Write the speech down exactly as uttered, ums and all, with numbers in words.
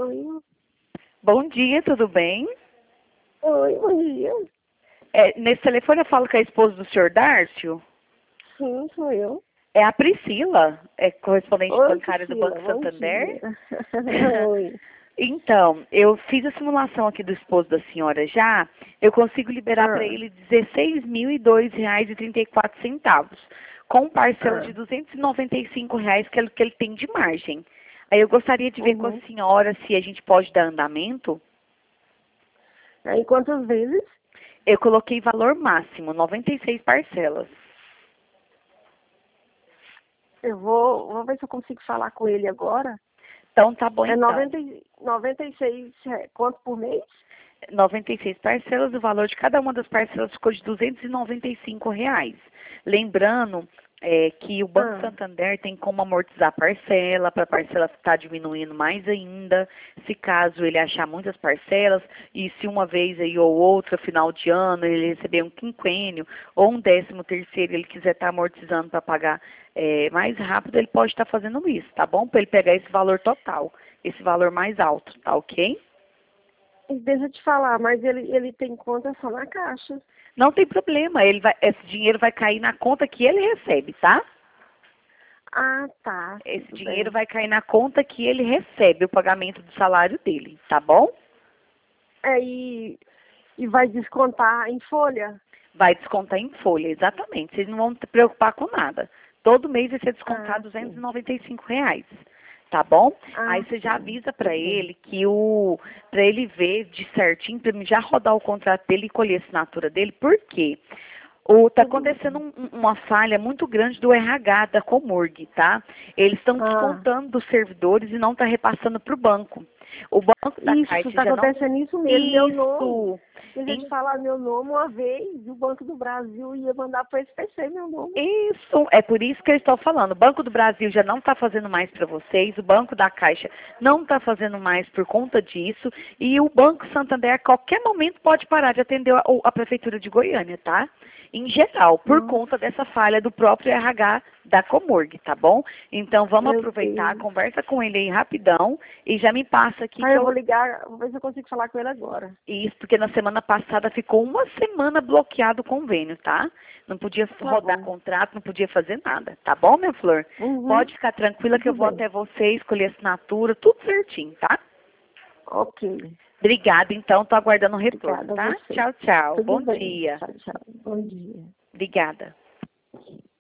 Oi. Bom dia, tudo bem? Oi, bom dia. É, nesse telefone eu falo com a esposa do senhor Dárcio. Sim, sou eu. É a Priscila, é correspondente Oi, bancária do Priscila, Banco bom Santander. dia. Oi. Então, eu fiz a simulação aqui do esposo da senhora já. Eu consigo liberar para Ah, ele dezesseis mil e dois reais e trinta e quatro centavos, com parcela ah, de duzentos e noventa e cinco reais que ele, que ele tem de margem. Aí eu gostaria de ver com a uhum. senhora se a gente pode dar andamento. Aí quantas vezes? Eu coloquei valor máximo, noventa e seis parcelas. Eu vou, vou ver se eu consigo falar com ele agora. Então tá bom É então. noventa, e- noventa e seis, é, quanto por mês? noventa e seis parcelas, o valor de cada uma das parcelas ficou de duzentos e noventa e cinco reais. Lembrando é, que o Banco Ah, Santander tem como amortizar a parcela, para a parcela estar diminuindo mais ainda, se caso ele achar muitas parcelas, e se uma vez aí ou outra, final de ano, ele receber um quinquênio ou um décimo terceiro, ele quiser estar amortizando para pagar é, mais rápido, ele pode estar fazendo isso, tá bom? Para ele pegar esse valor total, esse valor mais alto, tá ok? e deixa eu te falar, mas ele, ele tem conta só na caixa. Não tem problema, ele vai, esse dinheiro vai cair na conta que ele recebe, tá? Ah, tá, Esse tudo dinheiro bem. vai cair na conta que ele recebe, o pagamento do salário dele, tá bom? Aí, e vai descontar em folha? Vai descontar em folha, exatamente. Vocês não vão se preocupar com nada. Todo mês vai ser Ah, descontado duzentos e sim. noventa e cinco reais, tá bom? Aí Ah, você já sim, avisa pra tudo bem. ele que o, para ele ver de certinho, pra mim já rodar o contrato dele e colher a assinatura dele, por quê? O, tá Tudo acontecendo bem. um- um- uma falha muito grande do R H da Comurg, tá? Eles estão Ah, descontando dos servidores e não está repassando para o banco. O banco da isso, Caixa está já não. acontecendo isso mesmo. Meu nome, Isso! deixa eu te Em- falar meu nome uma vez, o Banco do Brasil ia mandar para esse P C meu nome. Isso! É por isso que eu estou falando. O Banco do Brasil já não está fazendo mais para vocês, o Banco da Caixa não está fazendo mais por conta disso, e o Banco Santander a qualquer momento pode parar de atender a, a Prefeitura de Goiânia, tá? Em geral, por Nossa, conta dessa falha do próprio R H da Comurg, tá bom? Então vamos meu aproveitar, Deus. conversa com ele aí rapidão e já me passa aqui Aí que eu vou eu. ligar, vou ver se eu consigo falar com ele agora. Isso, porque na semana passada ficou uma semana bloqueado o convênio, tá? Não podia Tá rodar bom. contrato, não podia fazer nada, tá bom, minha flor? Uhum, Pode ficar tranquila que eu tudo vou bem. até você escolher assinatura, tudo certinho, tá? Ok. Obrigada, então, tô aguardando o retorno, Obrigada a tá? você. Tchau, tchau. Tudo Bom bem. dia. Tchau, tchau. Bom dia. Obrigada.